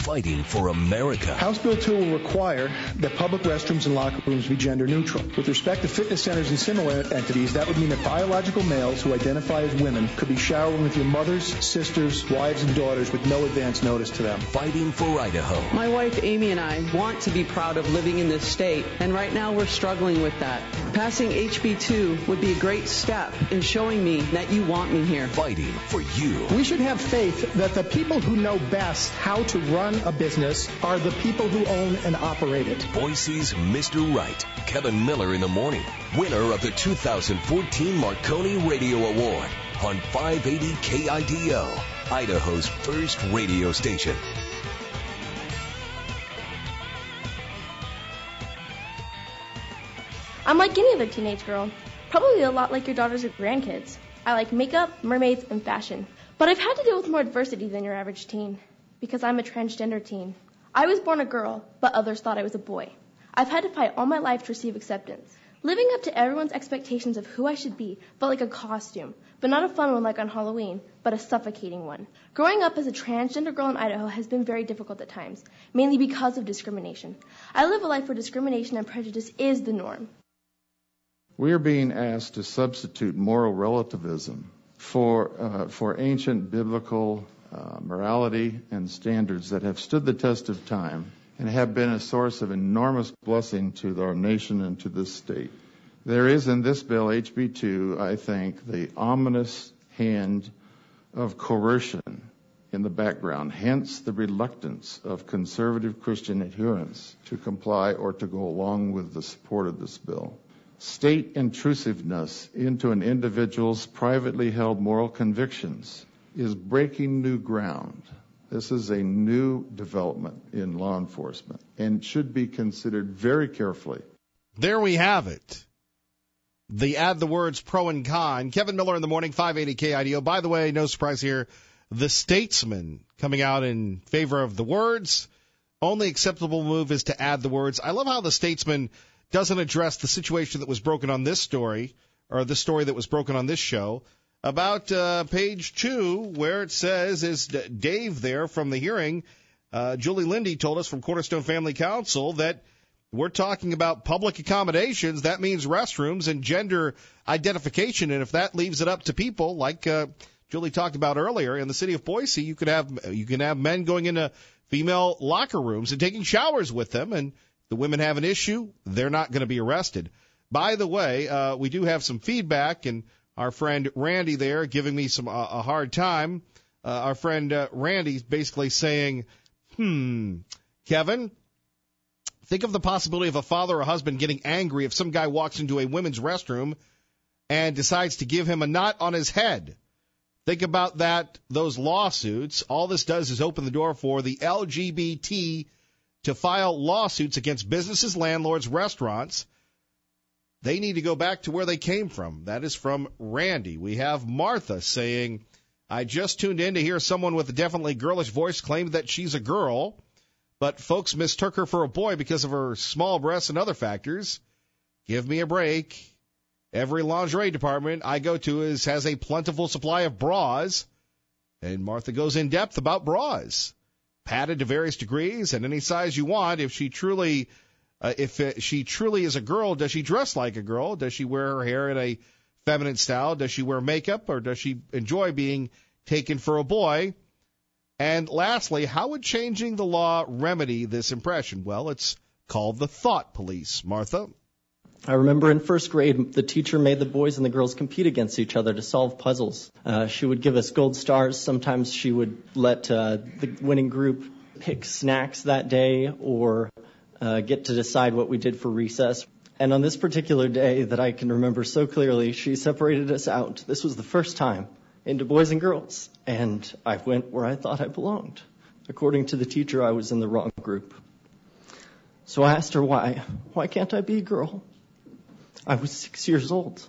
fighting for America. House Bill 2 will require that public restrooms and locker rooms be gender neutral. With respect to fitness centers and similar entities, that would mean that biological males who identify as women could be showering with your mothers, sisters, wives, and daughters with no advance notice to them. Fighting for Idaho. My wife Amy and I want to be proud of living in this state, and right now we're struggling with that. Passing HB 2 would be a great step in showing me that you want me here. Fighting for you. We should have faith that the people who know best how to run a business are the people who own and operate it. Boise's Mr. Right, Kevin Miller in the morning, winner of the 2014 Marconi Radio Award on 580 KIDO, Idaho's first radio station. I'm like any other teenage girl, probably a lot like your daughters or grandkids. I like makeup, mermaids, and fashion. But I've had to deal with more adversity than your average teen, because I'm a transgender teen. I was born a girl, but others thought I was a boy. I've had to fight all my life to receive acceptance. Living up to everyone's expectations of who I should be felt like a costume, but not a fun one like on Halloween, but a suffocating one. Growing up as a transgender girl in Idaho has been very difficult at times, mainly because of discrimination. I live a life where discrimination and prejudice is the norm. We are being asked to substitute moral relativism for ancient biblical morality and standards that have stood the test of time and have been a source of enormous blessing to our nation and to this state. There is in this bill, HB 2, I think, the ominous hand of coercion in the background, hence the reluctance of conservative Christian adherents to comply or to go along with the support of this bill. State intrusiveness into an individual's privately held moral convictions is breaking new ground. This is a new development in law enforcement and should be considered very carefully. There we have it. Add the words pro and con. Kevin Miller in the morning, 580 KIDO. By the way, no surprise here, the Statesman coming out in favor of the words. Only acceptable move is to add the words. I love how the Statesman doesn't address the situation that was broken on this story, or the story that was broken on this show, about page 2, where it says, is Dave there from the hearing, Julie Lindy told us from Cornerstone Family Council that we're talking about public accommodations. That means restrooms and gender identification. And if that leaves it up to people, like Julie talked about earlier, in the city of Boise, you can have men going into female locker rooms and taking showers with them, and the women have an issue, they're not going to be arrested. By the way, we do have some feedback, and our friend Randy there giving me a hard time. Our friend Randy's basically saying, Kevin, think of the possibility of a father or a husband getting angry if some guy walks into a women's restroom and decides to give him a knot on his head. Think about those lawsuits. All this does is open the door for the LGBT to file lawsuits against businesses, landlords, restaurants. They need to go back to where they came from. That is from Randy. We have Martha saying, I just tuned in to hear someone with a definitely girlish voice claim that she's a girl, but folks mistook her for a boy because of her small breasts and other factors. Give me a break. Every lingerie department I go to has a plentiful supply of bras. And Martha goes in depth about bras. Padded to various degrees and any size you want. If she truly is a girl, does she dress like a girl? Does she wear her hair in a feminine style? Does she wear makeup, or does she enjoy being taken for a boy? And lastly, how would changing the law remedy this impression? Well, it's called the thought police. Martha? I remember in first grade, the teacher made the boys and the girls compete against each other to solve puzzles. She would give us gold stars. Sometimes she would let the winning group pick snacks that day or get to decide what we did for recess. And on this particular day that I can remember so clearly, she separated us out. This was the first time into boys and girls. And I went where I thought I belonged. According to the teacher, I was in the wrong group. So I asked her why. Why can't I be a girl? I was 6 years old.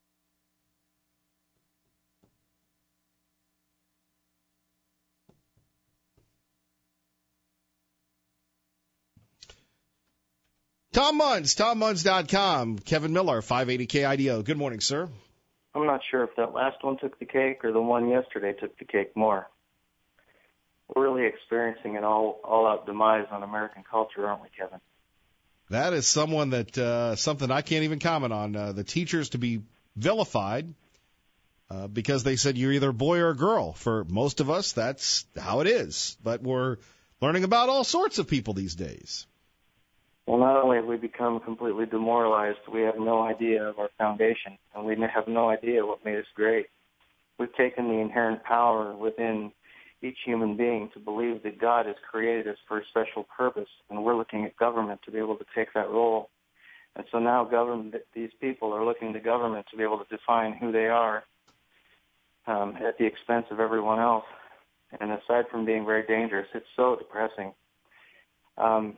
Tom Munz, TomMunz.com. Kevin Miller, 580 KIDO. Good morning, sir. I'm not sure if that last one took the cake or the one yesterday took the cake more. we're really experiencing an all-out demise on American culture, aren't we, Kevin? That is something I can't even comment on. The teachers to be vilified because they said you're either a boy or a girl. For most of us, that's how it is. But we're learning about all sorts of people these days. Well, not only have we become completely demoralized, we have no idea of our foundation, and we have no idea what made us great. We've taken the inherent power within each human being to believe that God has created us for a special purpose, and we're looking at government to be able to take that role. And so now these people are looking to government to be able to define who they are at the expense of everyone else. And aside from being very dangerous, it's so depressing. Well,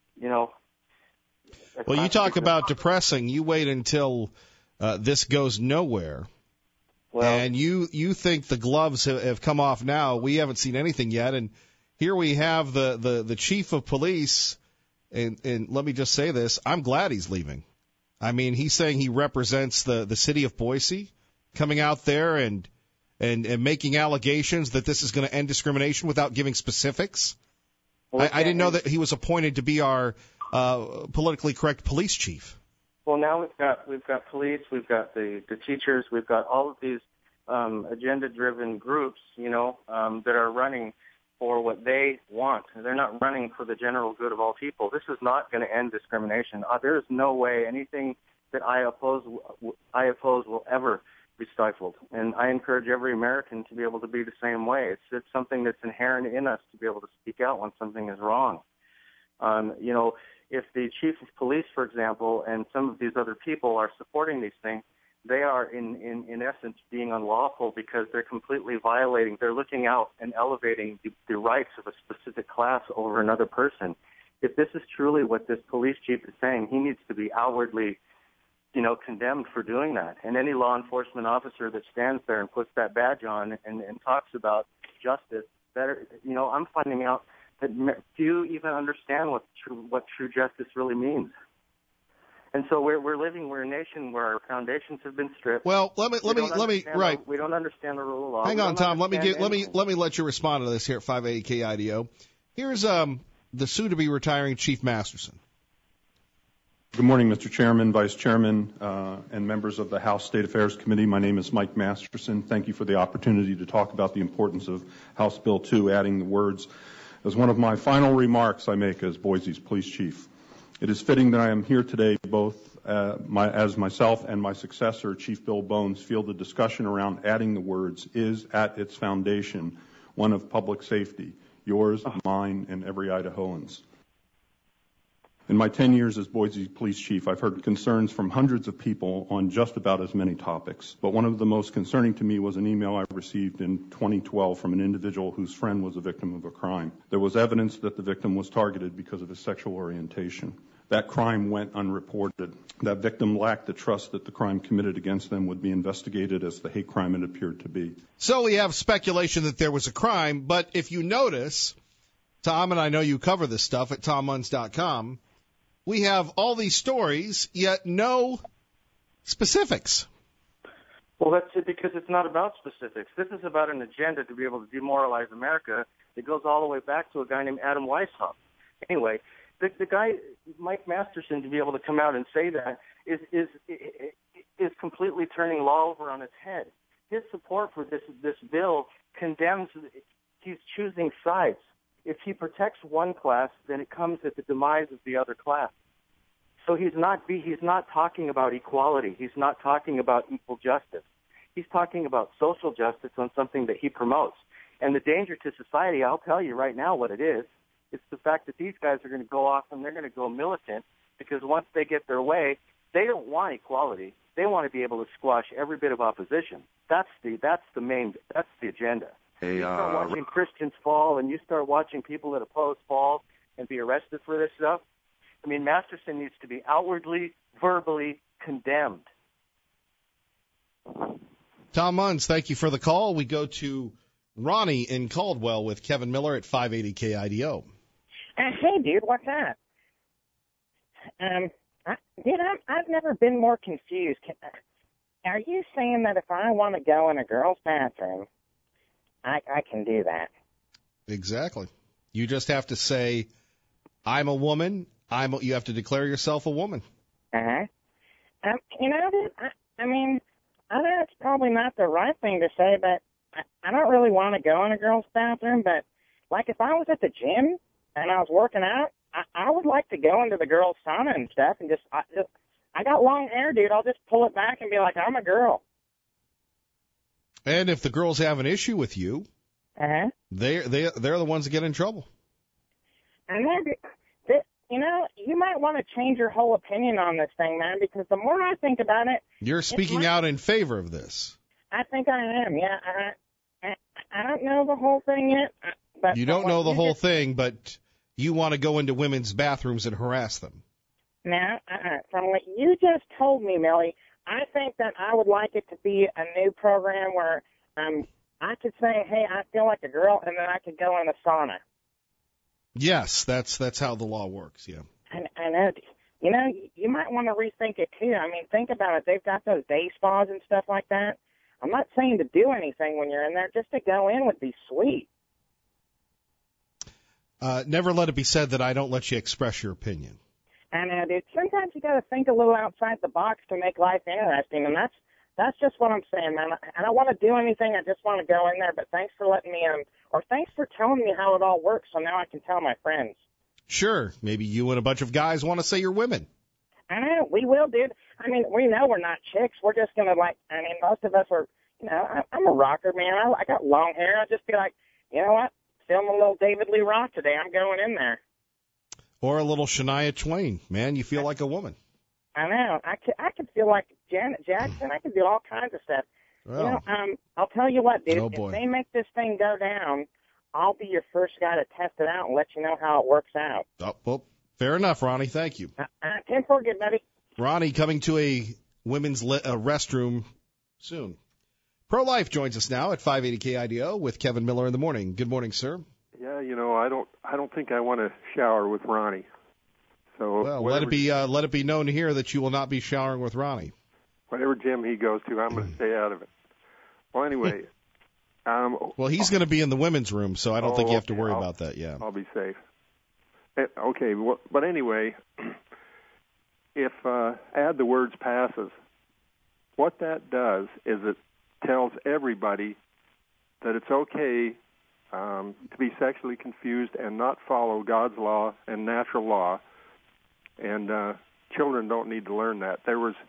you talk about depressing. You wait until this goes nowhere. Well, and you think the gloves have come off now. We haven't seen anything yet. And here we have the chief of police. And let me just say this. I'm glad he's leaving. I mean, he's saying he represents the city of Boise, coming out there and making allegations that this is going to end discrimination without giving specifics. Well, I didn't know that he was appointed to be our politically correct police chief. Well, now we've got police, we've got the teachers, we've got all of these agenda-driven groups, that are running for what they want. They're not running for the general good of all people. This is not going to end discrimination. There is no way anything that I oppose will ever be stifled. And I encourage every American to be able to be the same way. It's something that's inherent in us to be able to speak out when something is wrong. If the chief of police, for example, and some of these other people are supporting these things, they are in essence being unlawful because they're completely violating, they're looking out and elevating the rights of a specific class over another person. If this is truly what this police chief is saying, he needs to be outwardly, condemned for doing that. And any law enforcement officer that stands there and puts that badge on and talks about justice, I'm finding out that few even understand what true justice really means. And so we're a nation where our foundations have been stripped. Well, let me right. We don't understand the rule of law. Hang on, Tom. Let me let you respond to this here at 580 KIDO. Here's the soon-to-be retiring Chief Masterson. Good morning, Mr. Chairman, Vice Chairman, and members of the House State Affairs Committee. My name is Mike Masterson. Thank you for the opportunity to talk about the importance of House Bill 2, adding the words as one of my final remarks I make as Boise's police chief. It is fitting that I am here today both as myself and my successor, Chief Bill Bones, feel the discussion around adding the words is at its foundation one of public safety, yours, mine, and every Idahoan's. In my 10 years as Boise police chief, I've heard concerns from hundreds of people on just about as many topics. But one of the most concerning to me was an email I received in 2012 from an individual whose friend was a victim of a crime. There was evidence that the victim was targeted because of his sexual orientation. That crime went unreported. That victim lacked the trust that the crime committed against them would be investigated as the hate crime it appeared to be. So we have speculation that there was a crime, but if you notice, Tom, and I know you cover this stuff at tommunz.com, we have all these stories, yet no specifics. Well, that's it, because it's not about specifics. This is about an agenda to be able to demoralize America that goes all the way back to a guy named Adam Weishaupt. Anyway, the guy, Mike Masterson, to be able to come out and say that is completely turning law over on its head. His support for this bill condemns, he's choosing sides. If he protects one class, then it comes at the demise of the other class. So he's not talking about equality. He's not talking about equal justice. He's talking about social justice on something that he promotes. And the danger to society, I'll tell you right now what it is. It's the fact that these guys are going to go off and they're going to go militant, because once they get their way, they don't want equality. They want to be able to squash every bit of opposition. That's the agenda. You start watching Christians fall, and you start watching people that oppose fall and be arrested for this stuff. I mean, Masterson needs to be outwardly, verbally condemned. Tom Munz, thank you for the call. We go to Ronnie in Caldwell with Kevin Miller at 580 KIDO. Hey, dude, what's up? I've never been more confused. Are you saying that if I want to go in a girl's bathroom, I can do that? Exactly. You just have to say, I'm a woman. You have to declare yourself a woman. Uh-huh. You know, I mean, I know it's probably not the right thing to say, but I don't really want to go in a girl's bathroom. But, like, if I was at the gym and I was working out, I would like to go into the girls' sauna and stuff and I got long hair, dude. I'll just pull it back and be like, I'm a girl. And if the girls have an issue with you, uh-huh, they're the ones that get in trouble. And you know, you might want to change your whole opinion on this thing, man, because the more I think about it... You're speaking out in favor of this. I think I am, yeah. I don't know the whole thing yet. But you don't know the whole thing, but you want to go into women's bathrooms and harass them. Now, from what you just told me, Millie, I think that I would like it to be a new program where I could say, hey, I feel like a girl, and then I could go in the sauna. Yes, that's how the law works, yeah. I know. You know, you might want to rethink it, too. I mean, think about it. They've got those day spas and stuff like that. I'm not saying to do anything when you're in there. Just to go in would be sweet. Never let it be said that I don't let you express your opinion. I know, dude. Sometimes you got to think a little outside the box to make life interesting, and that's just what I'm saying, man. I don't want to do anything. I just want to go in there, but thanks for letting me or thanks for telling me how it all works, so now I can tell my friends. Sure. Maybe you and a bunch of guys want to say you're women. I know. We will, dude. I mean, we know we're not chicks. We're just going to, most of us are, I'm a rocker, man. I got long hair. I'll just be like, you know what? Film a little David Lee Roth today. I'm going in there. Or a little Shania Twain. Man, you feel like a woman. I know. I could feel like Janet Jackson. I could do all kinds of stuff. Well, I'll tell you what, dude. Oh, boy. If they make this thing go down, I'll be your first guy to test it out and let you know how it works out. Oh, well, fair enough, Ronnie. Thank you. 10-4, good buddy. Ronnie coming to a women's restroom soon. Pro-Life joins us now at 580 KIDO with Kevin Miller in the morning. Good morning, sir. Yeah, I don't think I want to shower with Ronnie. So well, let it be known here that you will not be showering with Ronnie. Whatever gym he goes to, I'm going to stay out of it. Well, anyway. Well, he's going to be in the women's room, so I don't think you have to worry about that. Yeah, I'll be safe. Okay, but anyway, if add the words passes, what that does is it tells everybody that it's okay to be sexually confused and not follow God's law and natural law, and children don't need to learn that.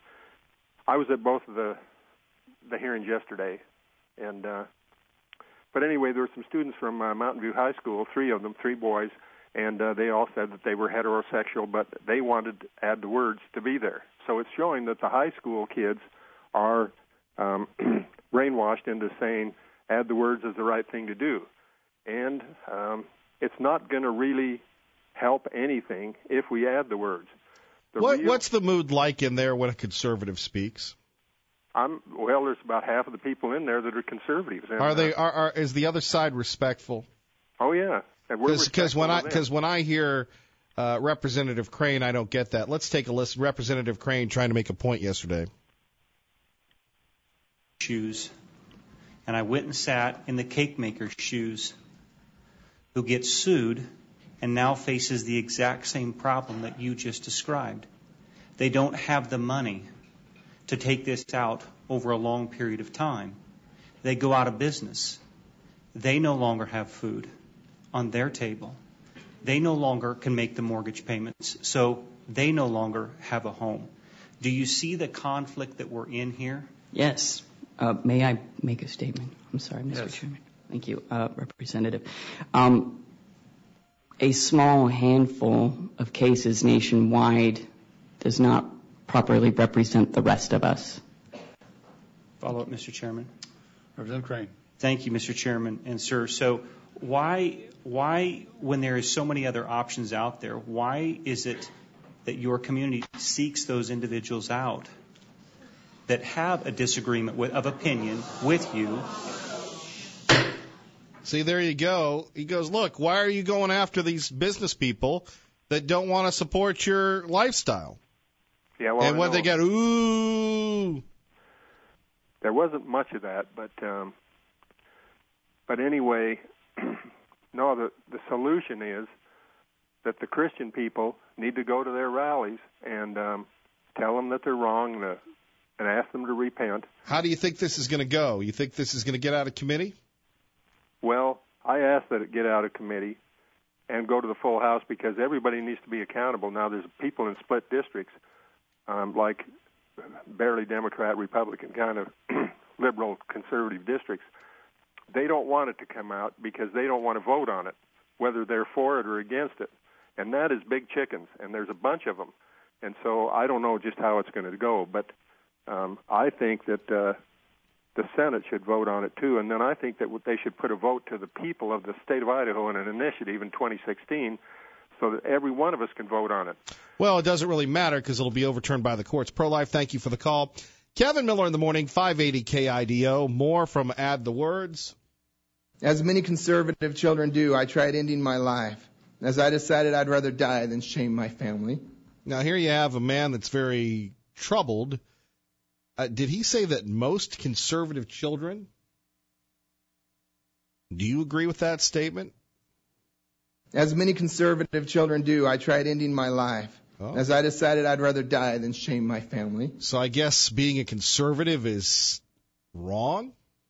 I was at both of the hearings yesterday, and but anyway, there were some students from Mountain View High School, 3 of them, 3 boys, and they all said that they were heterosexual, but they wanted to add the words to be there. So it's showing that the high school kids are brainwashed into saying add the words is the right thing to do. And it's not going to really help anything if we add the words. What's the mood like in there when a conservative speaks? Well, there's about half of the people in there that are conservatives. And, is the other side respectful? Oh yeah, because when I hear Representative Crane, I don't get that. Let's take a listen. Representative Crane trying to make a point yesterday. Shoes, and I went and sat in the cake maker's shoes, who gets sued and now faces the exact same problem that you just described. They don't have the money to take this out over a long period of time. They go out of business. They no longer have food on their table. They no longer can make the mortgage payments, so they no longer have a home. Do you see the conflict that we're in here? Yes. May I make a statement? I'm sorry, Mr. Chairman. Thank you, Representative. A small handful of cases nationwide does not properly represent the rest of us. Follow up, Mr. Chairman. Representative Crane. Thank you, Mr. Chairman and sir. So why, when there is so many other options out there, why is it that your community seeks those individuals out that have a disagreement of opinion with you? See, there you go. He goes, look, why are you going after these business people that don't want to support your lifestyle? Yeah, well, and when they get, ooh. There wasn't much of that, but anyway, No, the solution is that the Christian people need to go to their rallies and tell them that they're wrong and ask them to repent. How do you think this is going to go? You think this is going to get out of committee? Well, I ask that it get out of committee and go to the full House because everybody needs to be accountable. Now, there's people in split districts, like barely Democrat, Republican, kind of liberal, conservative districts. They don't want it to come out because they don't want to vote on it, whether they're for it or against it. And that is big chickens, and there's a bunch of them. And so I don't know just how it's going to go, but I think that the Senate should vote on it too, and then I think that they should put a vote to the people of the state of Idaho in an initiative in 2016 so that every one of us can vote on it. Well, it doesn't really matter because it'll be overturned by the courts. Pro-Life, thank you for the call. Kevin Miller in the morning, 580 KIDO. More from Add the Words. As many conservative children do, I tried ending my life, as I decided I'd rather die than shame my family. Now, here you have a man that's very troubled. Did he say that most conservative children? Do you agree with that statement? As many conservative children do, I tried ending my life, as I decided I'd rather die than shame my family. So I guess being a conservative is wrong?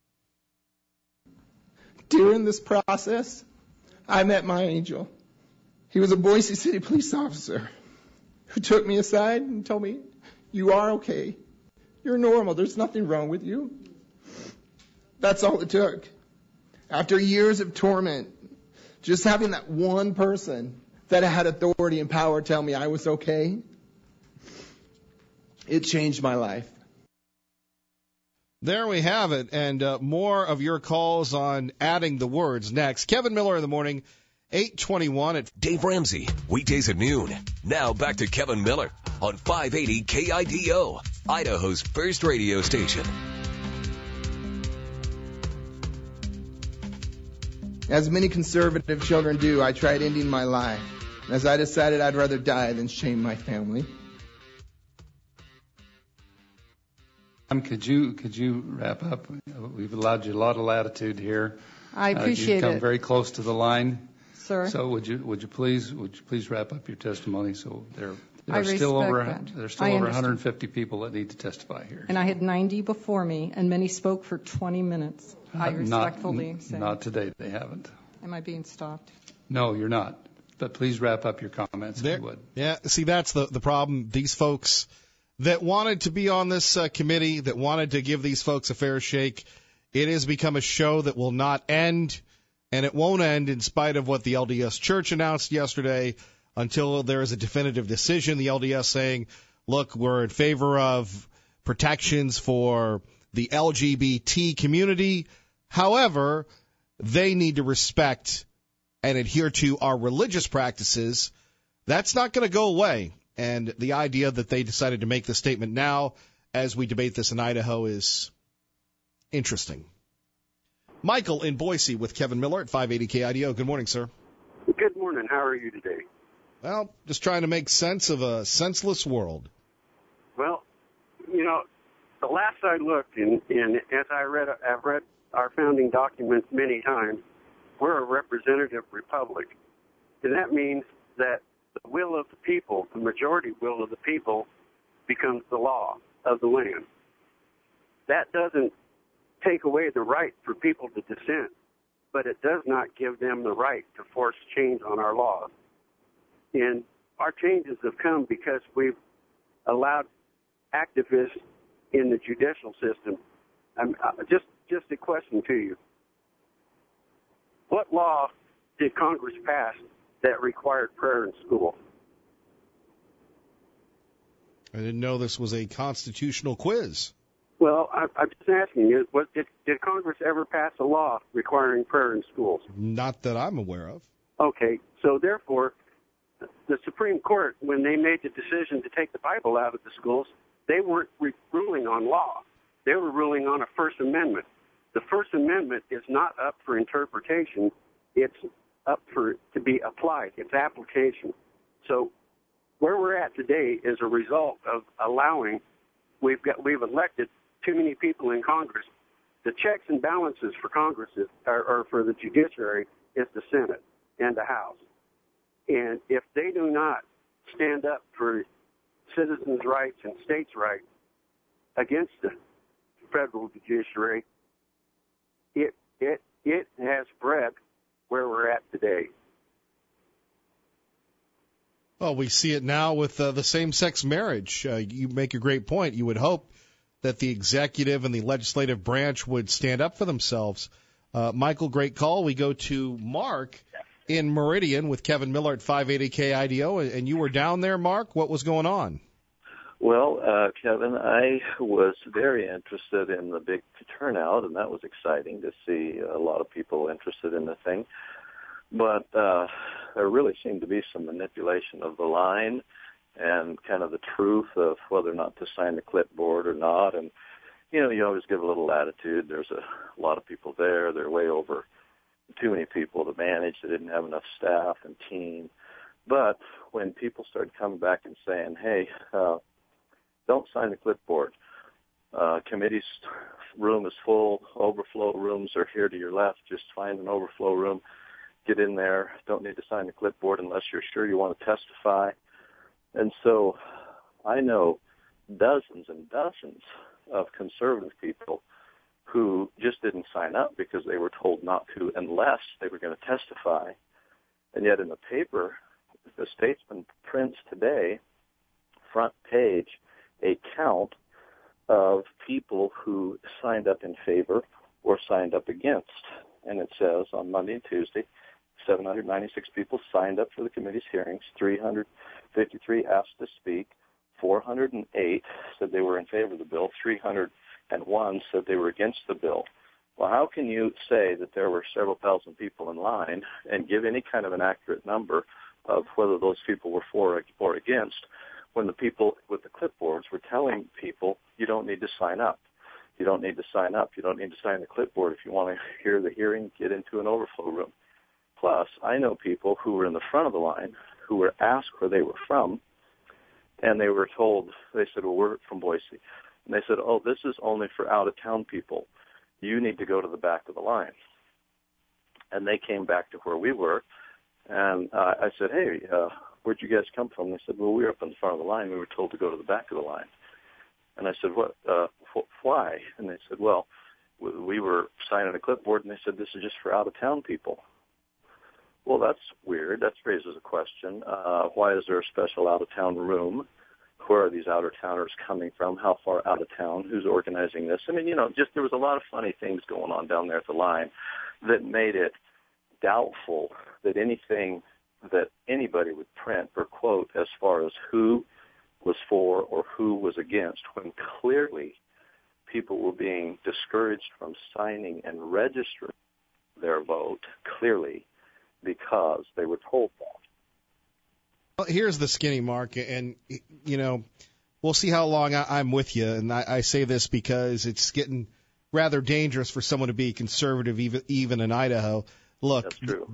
During this process, I met my angel. He was a Boise City police officer who took me aside and told me, "You are okay. You're normal. There's nothing wrong with you." That's all it took. After years of torment, just having that one person that had authority and power tell me I was okay, it changed my life. There we have it, and more of your calls on Adding the Words next. Kevin Miller in the morning, 8:21 at Dave Ramsey, weekdays at noon. Now back to Kevin Miller on 580 KIDO, Idaho's first radio station. As many conservative children do, I tried ending my life, as I decided I'd rather die than shame my family. Could you wrap up? We've allowed you a lot of latitude here. I appreciate you've come it. very close to the line, sir. So would you please wrap up your testimony? So there I are still over that. there's still over 150 people that need to testify here. And I had 90 before me, and many spoke for 20 minutes. I respectfully say. Not today. They haven't. Am I being stopped? No, you're not. But please wrap up your comments if you would. Yeah. See, that's the problem. These folks that wanted to be on this committee, that wanted to give these folks a fair shake, it has become a show that will not end, and it won't end in spite of what the LDS Church announced yesterday until there is a definitive decision. The LDS saying, look, we're in favor of protections for the LGBT community. However, they need to respect and adhere to our religious practices. That's not going to go away. And the idea that they decided to make this statement now as we debate this in Idaho is interesting. Michael in Boise with Kevin Miller at 580 KIDO. Good morning, sir. Good morning. How are you today? Well, just trying to make sense of a senseless world. Well, the last I looked, and as I've read our founding documents many times, we're a representative republic. And that means that the will of the people, the majority will of the people, becomes the law of the land. That doesn't take away the right for people to dissent, but it does not give them the right to force change on our laws. And our changes have come because we've allowed activists in the judicial system. Just a question to you. What law did Congress pass that required prayer in school? I didn't know this was a constitutional quiz. Well, I'm just asking you, did Congress ever pass a law requiring prayer in schools? Not that I'm aware of. Okay, so therefore, the Supreme Court, when they made the decision to take the Bible out of the schools, they weren't ruling on law. They were ruling on a First Amendment. The First Amendment is not up for interpretation. It's up to be applied. It's application. So where we're at today is a result of allowing, we've elected too many people in Congress. The checks and balances for Congress or for the judiciary is the Senate and the House. And if they do not stand up for citizens' rights and states' rights against the federal judiciary, it has bred where we're at today. Well, we see it now with the same-sex marriage. You make a great point. You would hope that the executive and the legislative branch would stand up for themselves. Michael, great call. We go to Mark in Meridian with Kevin Miller at 580 KIDO, and you were down there, Mark. What was going on? Well, Kevin, I was very interested in the big turnout, and that was exciting to see a lot of people interested in the thing. But there really seemed to be some manipulation of the line and kind of the truth of whether or not to sign the clipboard or not. And, you know, you always give a little latitude. There's a lot of people there. They're way over too many people to manage. They didn't have enough staff and team. But when people started coming back and saying, hey, don't sign the clipboard. Committee's room is full. Overflow rooms are here to your left. Just find an overflow room. Get in there. Don't need to sign the clipboard unless you're sure you want to testify. And so I know dozens and dozens of conservative people who just didn't sign up because they were told not to unless they were going to testify. And yet in the paper, the Statesman prints today, front page, a count of people who signed up in favor or signed up against. And it says on Monday and Tuesday, 796 people signed up for the committee's hearings, 353 asked to speak, 408 said they were in favor of the bill, 301 said they were against the bill. Well, how can you say that there were several thousand people in line and give any kind of an accurate number of whether those people were for or against when the people with the clipboards were telling people you don't need to sign up? You don't need to sign up. You don't need to sign the clipboard. If you want to hear the hearing, get into an overflow room. Plus, I know people who were in the front of the line who were asked where they were from, and they were told, they said, well, we're from Boise. And they said, oh, this is only for out-of-town people. You need to go to the back of the line. And they came back to where we were, and I said, hey, where'd you guys come from? They said, well, we were up in the front of the line. We were told to go to the back of the line. And I said, what? Why? And they said, well, we were signing a clipboard, and they said, this is just for out-of-town people. Well, that's weird. That raises a question. Why is there a special out-of-town room? Where are these out-of-towners coming from? How far out of town? Who's organizing this? I mean, you know, just there was a lot of funny things going on down there at the line that made it doubtful that anything that anybody would print or quote as far as who was for or who was against, when clearly people were being discouraged from signing and registering their vote, clearly, because they were told that. Well, here's the skinny, Mark, and, you know, we'll see how long I'm with you, and I say this because it's getting rather dangerous for someone to be conservative even in Idaho. Look,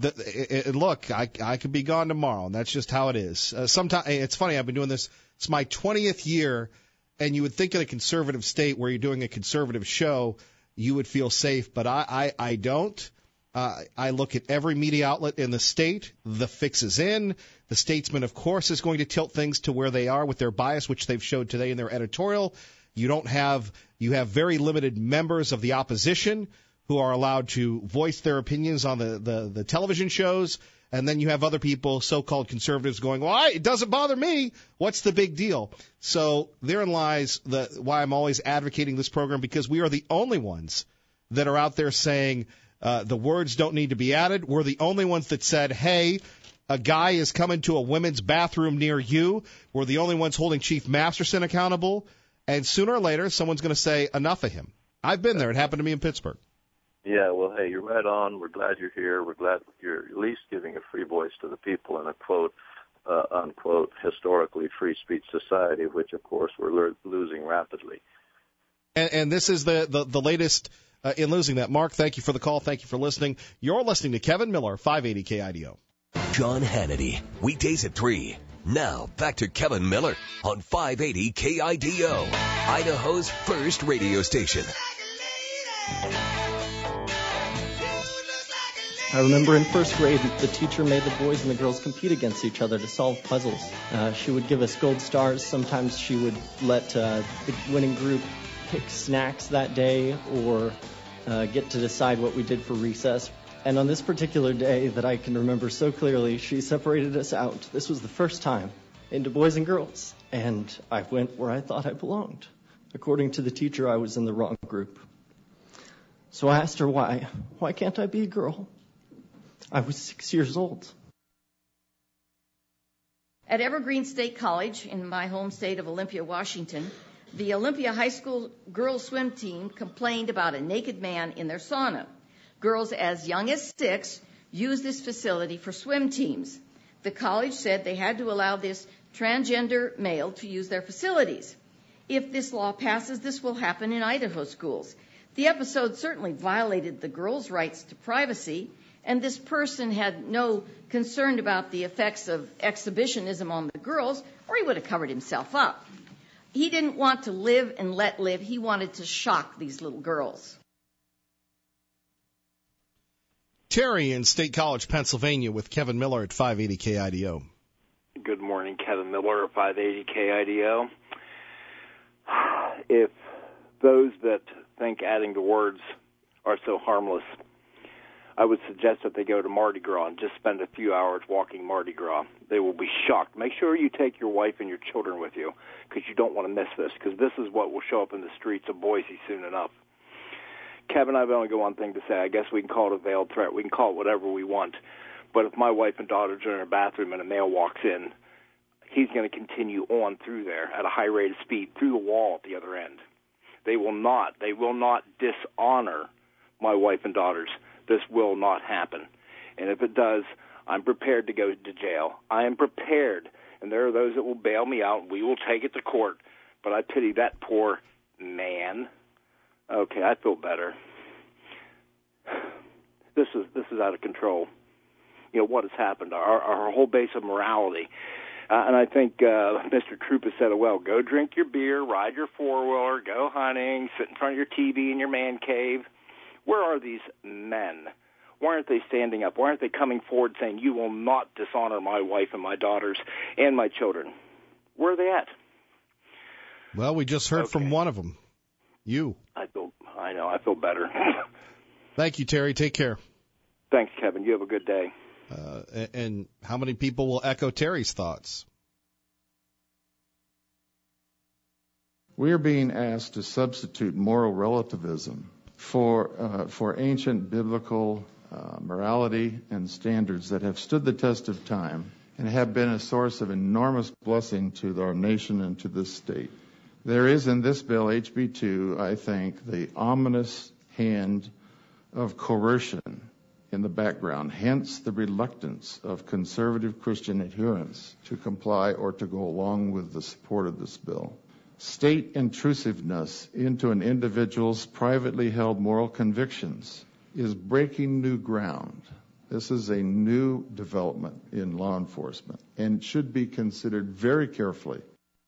I could be gone tomorrow, and that's just how it is. Sometimes it's funny. I've been doing this. It's my 20th year, and you would think in a conservative state where you're doing a conservative show, you would feel safe, but I don't. I look at every media outlet in the state. The fix is in. The Statesman, of course, is going to tilt things to where they are with their bias, which they've showed today in their editorial. You have very limited members of the opposition who are allowed to voice their opinions on the television shows. And then you have other people, so-called conservatives, going, well, it doesn't bother me. What's the big deal? So therein lies why I'm always advocating this program, because we are the only ones that are out there saying the words don't need to be added. We're the only ones that said, hey, a guy is coming to a women's bathroom near you. We're the only ones holding Chief Masterson accountable. And sooner or later, someone's going to say enough of him. I've been there. It happened to me in Pittsburgh. Yeah, well, hey, you're right on. We're glad you're here. We're glad you're at least giving a free voice to the people in a quote, unquote, historically free speech society, which, of course, we're losing rapidly. And this is the latest in losing that. Mark, thank you for the call. Thank you for listening. You're listening to Kevin Miller, 580 KIDO. John Hannity, weekdays at 3. Now, back to Kevin Miller on 580 KIDO, Idaho's first radio station. I remember in first grade, the teacher made the boys and the girls compete against each other to solve puzzles. She would give us gold stars. Sometimes she would let the winning group pick snacks that day or get to decide what we did for recess. And on this particular day that I can remember so clearly, she separated us out. This was the first time into boys and girls. And I went where I thought I belonged. According to the teacher, I was in the wrong group. So I asked her why. Why can't I be a girl? I was 6 years old. At Evergreen State College, in my home state of Olympia, Washington, the Olympia High School girls swim team complained about a naked man in their sauna. Girls as young as 6 use this facility for swim teams. The college said they had to allow this transgender male to use their facilities. If this law passes, this will happen in Idaho schools. The episode certainly violated the girls' rights to privacy, and this person had no concern about the effects of exhibitionism on the girls, or he would have covered himself up. He didn't want to live and let live. He wanted to shock these little girls. Terry in State College, Pennsylvania, with Kevin Miller at 580 KIDO. Good morning, Kevin Miller at 580 KIDO. If those that think adding the words are so harmless, I would suggest that they go to Mardi Gras and just spend a few hours walking Mardi Gras. They will be shocked. Make sure you take your wife and your children with you, because you don't want to miss this, because this is what will show up in the streets of Boise soon enough. Kevin, I've only got one thing to say. I guess we can call it a veiled threat. We can call it whatever we want. But if my wife and daughters are in a bathroom and a male walks in, he's going to continue on through there at a high rate of speed, through the wall at the other end. They will not dishonor my wife and daughters. This will not happen. And if it does, I'm prepared to go to jail. I am prepared. And there are those that will bail me out. We will take it to court. But I pity that poor man. Okay, I feel better. This is out of control. You know, what has happened, our whole base of morality. And I think Mr. Troop has said it well. Go drink your beer, ride your four-wheeler, go hunting, sit in front of your TV in your man cave. Where are these men? Why aren't they standing up? Why aren't they coming forward saying, you will not dishonor my wife and my daughters and my children? Where are they at? Well, we just heard from one of them. You. I feel better. Thank you, Terry. Take care. Thanks, Kevin. You have a good day. And how many people will echo Terry's thoughts? We are being asked to substitute moral relativism for ancient biblical morality and standards that have stood the test of time and have been a source of enormous blessing to our nation and to this state. There is in this bill, HB 2, I think, the ominous hand of coercion in the background, hence the reluctance of conservative Christian adherents to comply or to go along with the support of this bill. State intrusiveness into an individual's privately held moral convictions is breaking new ground. This is a new development in law enforcement and should be considered very carefully.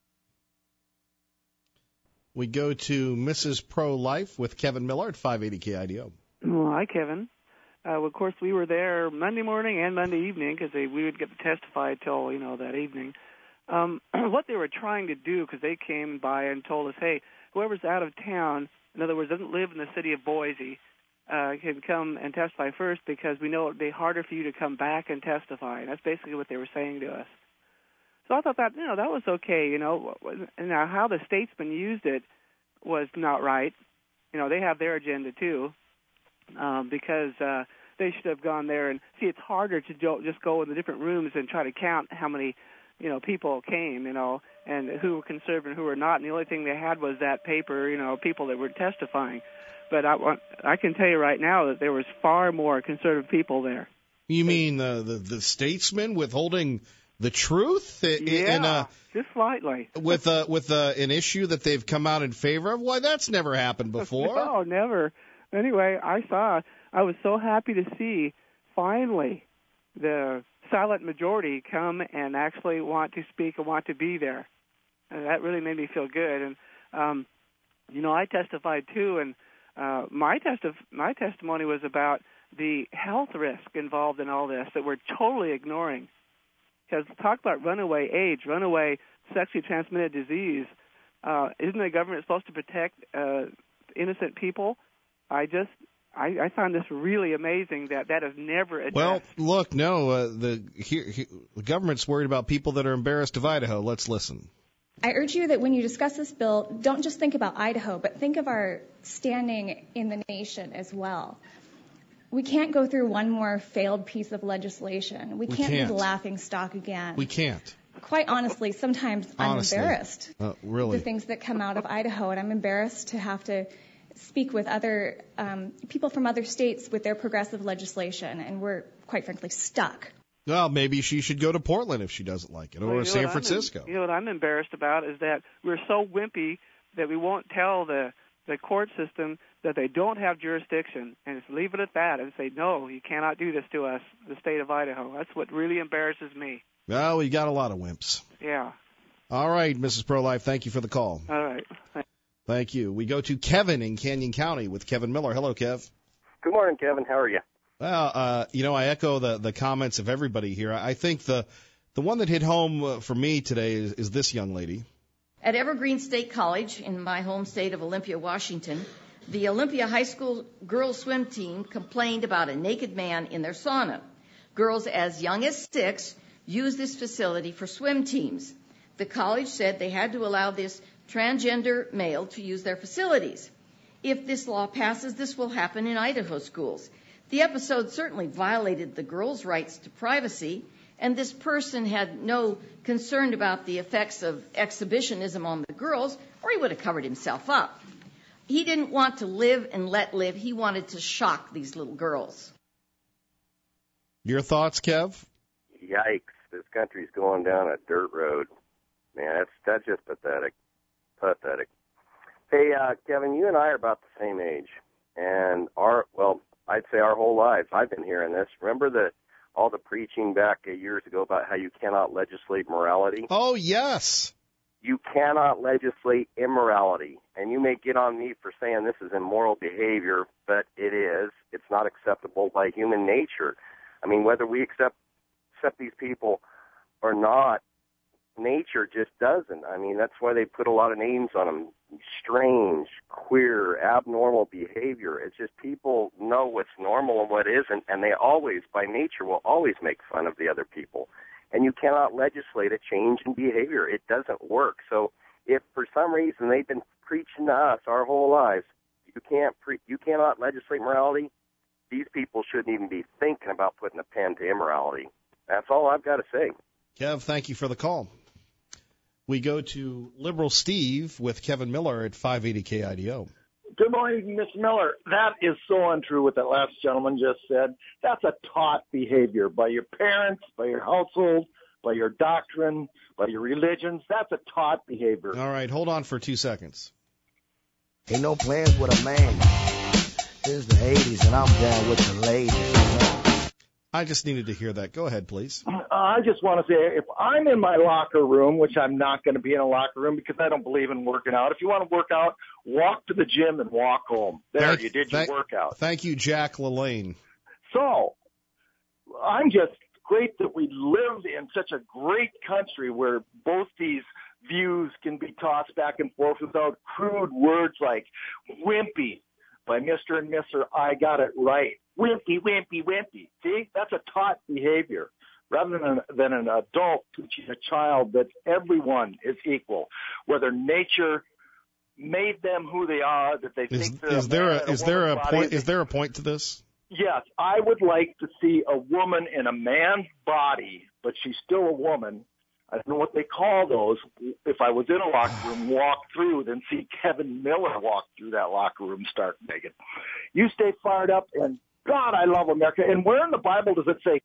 We go to Mrs. Pro-Life with Kevin Miller at 580 KIDO. Well, hi, Kevin. Of course, we were there Monday morning and Monday evening because we would get to testify till, that evening. What they were trying to do, because they came by and told us, hey, whoever's out of town, in other words, doesn't live in the city of Boise, can come and testify first because we know it would be harder for you to come back and testify. And that's basically what they were saying to us. So I thought that, that was okay, Now, how the statesman used it was not right. They have their agenda, too, because they should have gone there and, see, it's harder to just go in the different rooms and try to count how many, people came, and who were conservative and who were not. And the only thing they had was that paper, people that were testifying. But I can tell you right now that there was far more conservative people there. You mean the statesmen withholding the truth? Just slightly. With an issue that they've come out in favor of? Why, that's never happened before. No, never. Anyway, I was so happy to see, finally, the silent majority come and actually want to speak and want to be there. And that really made me feel good. And, I testified, too, and my testimony was about the health risk involved in all this that we're totally ignoring. Because talk about runaway AIDS, runaway sexually transmitted disease. Isn't the government supposed to protect innocent people? I found this really amazing that is never addressed. Well, look, no, the government's worried about people that are embarrassed of Idaho. Let's listen. I urge you that when you discuss this bill, don't just think about Idaho, but think of our standing in the nation as well. We can't go through one more failed piece of legislation. We can't be the laughing stock again. We can't. Quite honestly, sometimes I'm embarrassed. Really? The things that come out of Idaho, and I'm embarrassed to have to speak with other people from other states with their progressive legislation, and we're, quite frankly, stuck. Well, maybe she should go to Portland if she doesn't like it, or San Francisco. You know what I'm embarrassed about is that we're so wimpy that we won't tell the court system that they don't have jurisdiction, and just leave it at that and say, no, you cannot do this to us, the state of Idaho. That's what really embarrasses me. Well, we got a lot of wimps. Yeah. All right, Mrs. Pro-Life, thank you for the call. All right. Thank you. We go to Kevin in Canyon County with Kevin Miller. Hello, Kev. Good morning, Kevin. How are you? Well, I echo the comments of everybody here. I think the one that hit home for me today is this young lady. At Evergreen State College in my home state of Olympia, Washington, the Olympia High School girls swim team complained about a naked man in their sauna. Girls as young as 6 use this facility for swim teams. The college said they had to allow this transgender male to use their facilities. If this law passes, this will happen in Idaho schools. The episode certainly violated the girls' rights to privacy, and this person had no concern about the effects of exhibitionism on the girls, or he would have covered himself up. He didn't want to live and let live. He wanted to shock these little girls. Your thoughts, Kev? Yikes. This country's going down a dirt road. Man, that's just pathetic. Pathetic. Hey, Kevin, you and I are about the same age. And I'd say our whole lives, I've been hearing this. Remember all the preaching back years ago about how you cannot legislate morality? Oh, yes. You cannot legislate immorality. And you may get on me for saying this is immoral behavior, but it is. It's not acceptable by human nature. I mean, whether we accept these people or not, nature just doesn't. I mean, that's why they put a lot of names on them. Strange, queer, abnormal behavior. It's just people know what's normal and what isn't, and they always, by nature, will always make fun of the other people. And you cannot legislate a change in behavior. It doesn't work. So if for some reason they've been preaching to us our whole lives, you cannot legislate morality, these people shouldn't even be thinking about putting a pen to immorality. That's all I've got to say. Kev, thank you for the call. We go to Liberal Steve with Kevin Miller at 580 KIDO. Good morning, Mr. Miller. That is so untrue what that last gentleman just said. That's a taught behavior by your parents, by your household, by your doctrine, by your religions. That's a taught behavior. All right, hold on for 2 seconds. Ain't no plans with a man. It's the 80s, and I'm down with the ladies. I just needed to hear that. Go ahead, please. I just want to say, if I'm in my locker room, which I'm not going to be in a locker room because I don't believe in working out. If you want to work out, walk to the gym and walk home. You did your workout. Thank you, Jack LaLanne. So, I'm just great that we live in such a great country where both these views can be tossed back and forth without crude words like wimpy by Mr. and Mr. I got it right. Wimpy, wimpy, wimpy. See, that's a taught behavior. Rather than an adult teaching a child that everyone is equal, whether nature made them who they are, that they think they're is there a point to this? Yes, I would like to see a woman in a man's body, but she's still a woman. I don't know what they call those. If I was in a locker room, walk through, then see Kevin Miller walk through that locker room, start Megan. You stay fired up, and God, I love America. And where in the Bible does it say,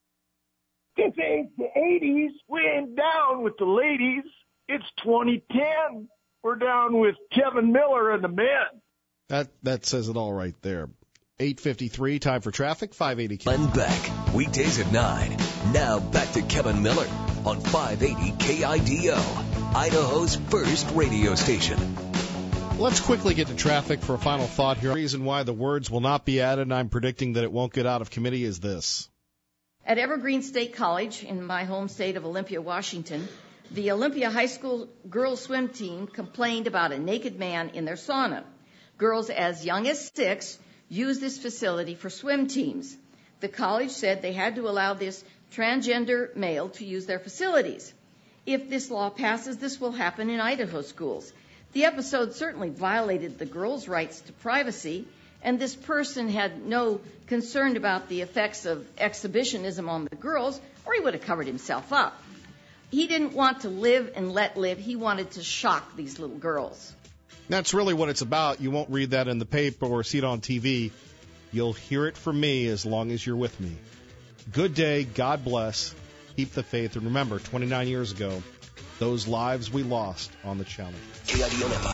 it ain't the 80s, we ain't down with the ladies. It's 2010. We're down with Kevin Miller and the men. That says it all right there. 8:53, time for traffic, 580. Glenn Beck, weekdays at 9. Now back to Kevin Miller on 580 KIDO, Idaho's first radio station. Let's quickly get to traffic for a final thought here. The reason why the words will not be added, and I'm predicting that it won't get out of committee, is this. At Evergreen State College, in my home state of Olympia, Washington, the Olympia High School girls swim team complained about a naked man in their sauna. Girls as young as 6 use this facility for swim teams. The college said they had to allow this transgender male to use their facilities. If this law passes, this will happen in Idaho schools. The episode certainly violated the girls' rights to privacy, and this person had no concern about the effects of exhibitionism on the girls, or he would have covered himself up. He didn't want to live and let live. He wanted to shock these little girls. That's really what it's about. You won't read that in the paper or see it on TV. You'll hear it from me as long as you're with me. Good day. God bless. Keep the faith. And remember, 29 years ago, those lives we lost on the challenge.